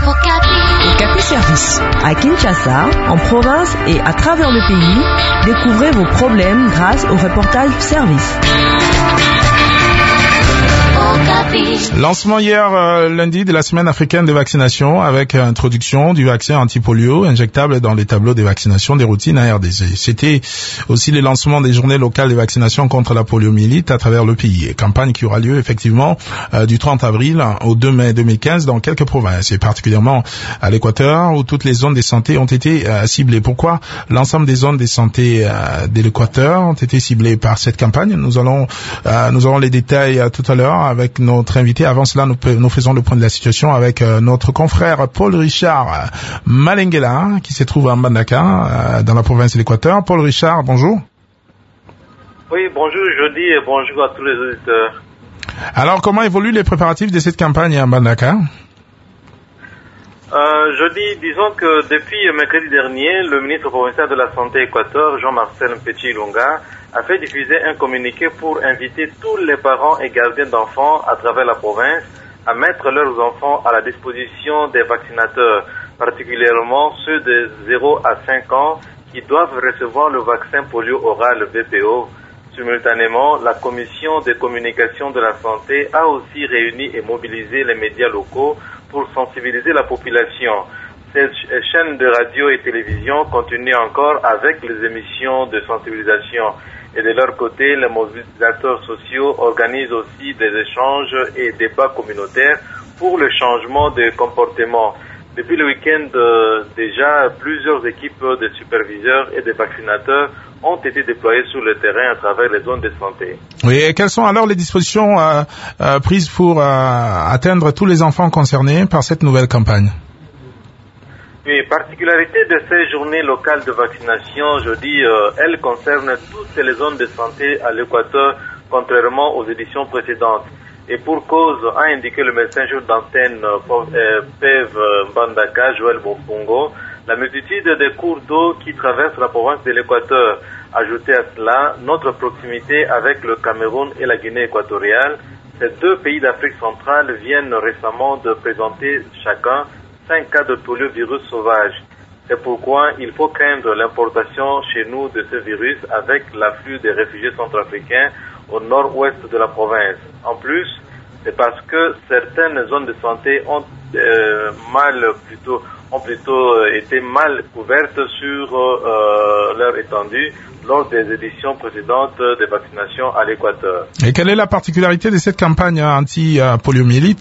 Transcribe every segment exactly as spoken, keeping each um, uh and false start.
Okapi Service. À Kinshasa, en province et à travers le pays, découvrez vos problèmes grâce au reportage service. Lancement hier euh, lundi de la semaine africaine de vaccination avec introduction du vaccin anti-polio injectable dans les tableaux de vaccination des routines à R D C. C'était aussi le lancement des journées locales de vaccination contre la poliomyélite à travers le pays. Campagne qui aura lieu effectivement euh, du trente avril au deux mai deux mille quinze dans quelques provinces et particulièrement à l'Équateur où toutes les zones de santé ont été euh, ciblées. Pourquoi l'ensemble des zones de santé euh, de l'Équateur ont été ciblées par cette campagne? Nous allons euh, nous aurons les détails euh, tout à l'heure avec notre invité. Avant cela, nous, nous faisons le point de la situation avec euh, notre confrère Paul Richard Malengela, qui se trouve à Mbandaka, euh, dans la province de l'Équateur. Paul Richard, bonjour. Oui, bonjour Jody et bonjour à tous les auditeurs. Alors, comment évoluent les préparatifs de cette campagne à Mbandaka? Euh, jeudi, disons que depuis mercredi dernier, le ministre provincial de la Santé Équateur, Jean-Marcel Mpetshi-Ilunga, a fait diffuser un communiqué pour inviter tous les parents et gardiens d'enfants à travers la province à mettre leurs enfants à la disposition des vaccinateurs, particulièrement ceux de zéro à cinq ans qui doivent recevoir le vaccin polio oral V P O. Simultanément, la commission de communication de la santé a aussi réuni et mobilisé les médias locaux pour sensibiliser la population. Cette chaîne de radio et télévision continue encore avec les émissions de sensibilisation. Et de leur côté, les mobilisateurs sociaux organisent aussi des échanges et débats communautaires pour le changement de comportement. Depuis le week-end, euh, déjà, plusieurs équipes de superviseurs et de vaccinateurs ont été déployées sur le terrain à travers les zones de santé. Oui, et quelles sont alors les dispositions euh, euh, prises pour euh, atteindre tous les enfants concernés par cette nouvelle campagne? Oui, particularité de ces journées locales de vaccination, je dis, euh, elles concernent toutes les zones de santé à l'Équateur, contrairement aux éditions précédentes. Et pour cause, a indiqué le médecin chef d'antenne euh, P E V Mbandaka, Joël Bofongo, la multitude des cours d'eau qui traversent la province de l'Équateur. Ajouté à cela, notre proximité avec le Cameroun et la Guinée équatoriale, ces deux pays d'Afrique centrale viennent récemment de présenter chacun cinq cas de poliovirus sauvage. C'est pourquoi il faut craindre l'importation chez nous de ce virus avec l'afflux des réfugiés centrafricains au nord-ouest de la province. En plus, c'est parce que certaines zones de santé ont euh, mal plutôt ont plutôt euh, été mal couvertes sur euh, leur étendue lors des éditions précédentes des vaccinations à l'Équateur. Et quelle est la particularité de cette campagne anti-poliomyélite?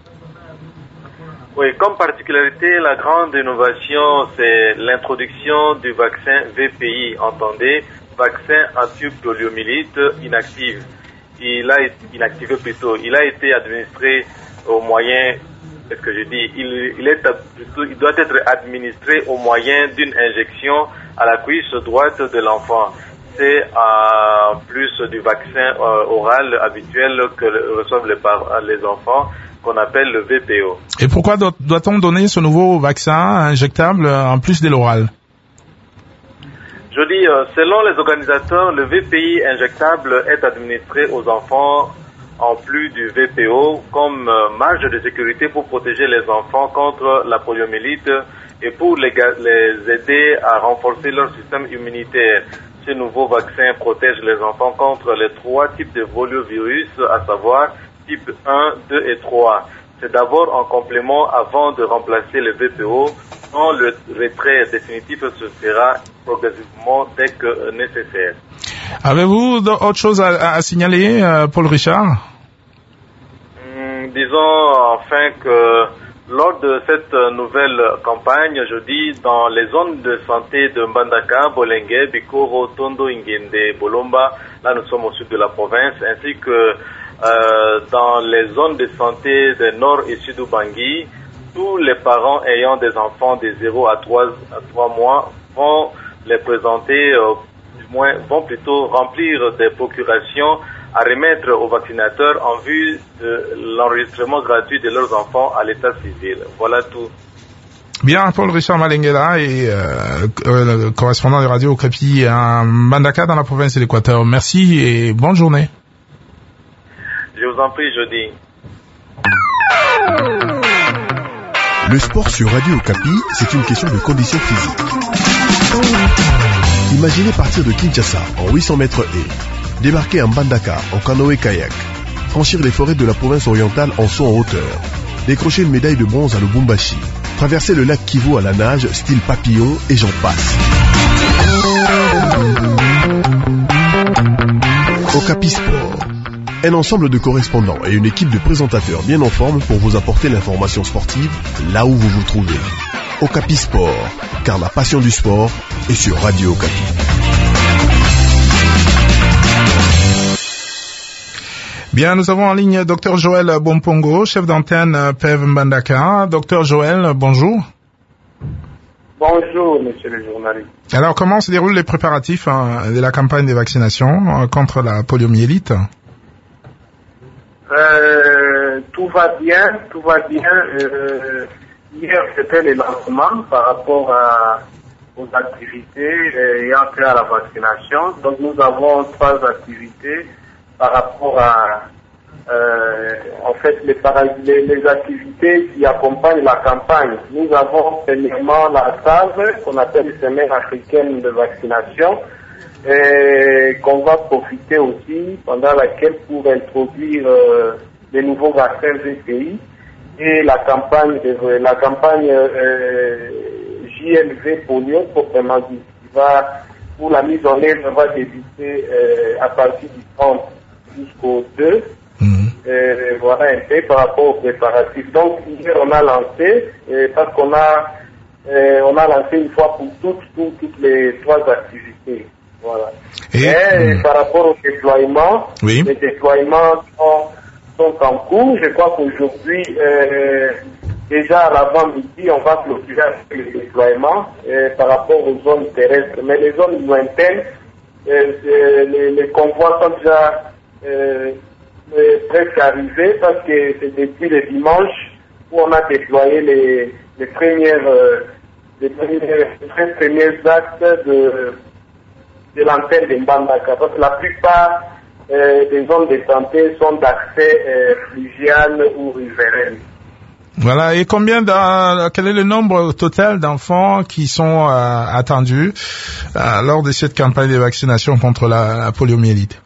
Oui, comme particularité, la grande innovation, c'est l'introduction du vaccin V P I, entendez, vaccin anti-poliomyélite inactif. Il a été inactivé plutôt. Il a été administré au moyen, qu'est-ce que je dis, il, il, est plutôt, il doit être administré au moyen d'une injection à la cuisse droite de l'enfant. C'est en plus du vaccin euh, oral habituel que reçoivent les, les enfants, qu'on appelle le V P O. Et pourquoi doit-on donner ce nouveau vaccin injectable en plus de l'oral? Je dis, euh, selon les organisateurs, le V P I injectable est administré aux enfants en plus du V P O comme euh, marge de sécurité pour protéger les enfants contre la poliomyélite et pour les, les aider à renforcer leur système immunitaire. Ce nouveau vaccin protège les enfants contre les trois types de poliovirus, à savoir type un, deux et trois. C'est d'abord en complément avant de remplacer le V P O, dont le retrait définitif se fera progressivement dès que nécessaire. Avez-vous autre chose à, à signaler, euh, Paul Richard? hum, Disons enfin que lors de cette nouvelle campagne, je dis, dans les zones de santé de Mbandaka, Bolengue, Bikoro, Tondo, Ingende, Bolomba, là nous sommes au sud de la province, ainsi que Euh, dans les zones de santé de Nord et Sud Ubangi, tous les parents ayant des enfants de zéro à trois mois vont les présenter, euh, du moins vont plutôt remplir des procurations à remettre aux vaccinateurs en vue de l'enregistrement gratuit de leurs enfants à l'état civil. Voilà tout. Bien, Paul Richard Malengela et euh, euh, correspondant de Radio Okapi à Mbandaka dans la province de l'Équateur. Merci et bonne journée. Je vous en prie, Jody. Le sport sur Radio Okapi, c'est une question de conditions physiques. Imaginez partir de Kinshasa en huit cents mètres et débarquer en Mbandaka en canoë-kayak, franchir les forêts de la province orientale en saut en hauteur, décrocher une médaille de bronze à Lubumbashi, traverser le lac Kivu à la nage style papillon et j'en passe. Okapi Sport, un ensemble de correspondants et une équipe de présentateurs bien en forme pour vous apporter l'information sportive là où vous vous trouvez. Okapi Sport, car la passion du sport est sur Radio Okapi. Bien, nous avons en ligne Docteur Joël Bompongo, chef d'antenne P E V Mbandaka. Docteur Joël, bonjour. Bonjour, monsieur le journaliste. Alors, comment se déroulent les préparatifs hein, de la campagne de vaccination euh, contre la poliomyélite? euh, Tout va bien, tout va bien. Euh, hier, c'était le lancement par rapport à, aux activités ayant trait à la vaccination. Donc, nous avons trois activités par rapport à, euh, en fait, les, les, les activités qui accompagnent la campagne. Nous avons premièrement la S A V, qu'on appelle Semaine africaine de vaccination, et qu'on va profiter aussi, pendant laquelle pour introduire euh, les nouveaux vaccins V P I, et la campagne, de, la campagne euh, J L V polio, proprement dit, qui va, pour la mise en œuvre, va débuter euh, à partir du trente jusqu'au deux. Mmh. Euh, voilà un peu par rapport aux préparatifs. Donc hier on a lancé, euh, parce qu'on a euh, on a lancé une fois pour toutes, pour toutes les trois activités. Voilà. Et, Et mmh. par rapport au déploiement, oui. les déploiements sont, sont en cours. Je crois qu'aujourd'hui, euh, déjà à l'avant-midi, on va clôturer les déploiements euh, par rapport aux zones terrestres. Mais les zones lointaines, euh, euh, les, les convois sont déjà Euh, presque arrivé parce que c'est depuis le dimanche où on a déployé les, les premières euh, les premiers, les premiers actes de, de l'antenne de Mbandaka, parce que la plupart euh, des zones de santé sont d'accès euh, fluvial ou riverain. Voilà, et combien de, quel est le nombre total d'enfants qui sont euh, attendus euh, lors de cette campagne de vaccination contre la, la poliomyélite?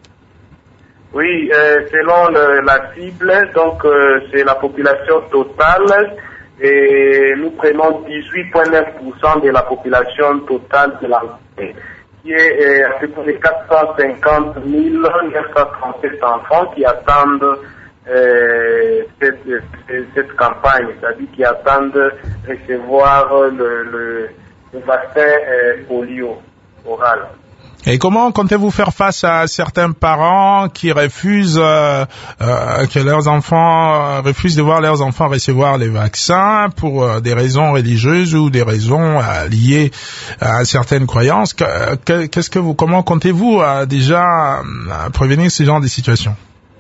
Oui, euh, selon le, la cible, donc euh, c'est la population totale et nous prenons dix-huit virgule neuf pour cent de la population totale de la qui est euh, à peu près quatre cent cinquante mille neuf cent trente-sept enfants qui attendent euh, cette, cette, cette campagne, c'est-à-dire qui attendent recevoir le, le, le vaccin euh, polio oral. Et comment comptez-vous faire face à certains parents qui refusent euh, euh, que leurs enfants euh, refusent de voir leurs enfants recevoir les vaccins pour euh, des raisons religieuses ou des raisons euh, liées à certaines croyances? Que, qu'est-ce que vous, comment comptez-vous euh, déjà euh, prévenir ce genre de situations?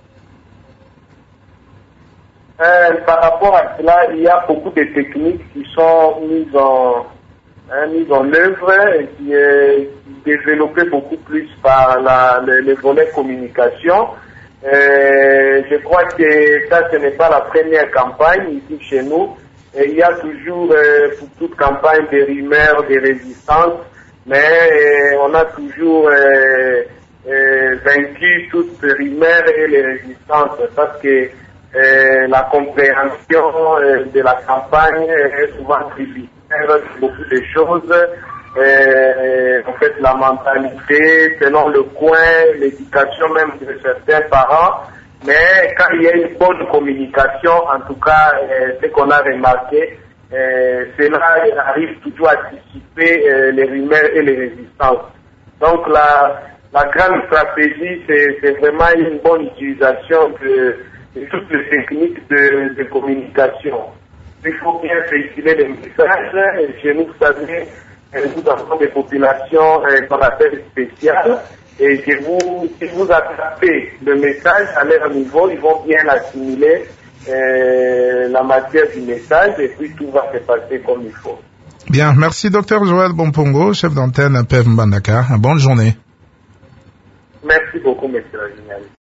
Euh, par rapport à cela, il y a beaucoup de techniques qui sont mises en Hein, mise en œuvre et qui est développée beaucoup plus par la, le, le volet communication. Euh, je crois que ça, ce n'est pas la première campagne ici chez nous. Et il y a toujours, euh, pour toute campagne, des rumeurs, des résistances, mais euh, on a toujours euh, euh, vaincu toutes les rumeurs et les résistances parce que euh, la compréhension euh, de la campagne est souvent triviale. Beaucoup de choses, euh, en fait la mentalité, selon le coin, l'éducation même de certains parents, mais quand il y a une bonne communication, en tout cas, euh, ce qu'on a remarqué, euh, cela arrive toujours à dissiper euh, les rumeurs et les résistances. Donc la, la grande stratégie, c'est, c'est vraiment une bonne utilisation de, de toutes les techniques de, de communication. Il faut bien véhiculer les messages. Chez nous, vous savez, nous avons des populations euh, qu'on appelle spéciales. Et si vous, si vous attrapez le message à leur niveau, ils vont bien assimiler euh, la matière du message et puis tout va se passer comme il faut. Bien, merci docteur Joël Bompongo, chef d'antenne P E V Mbandaka. Bonne journée. Merci beaucoup, monsieur le journaliste.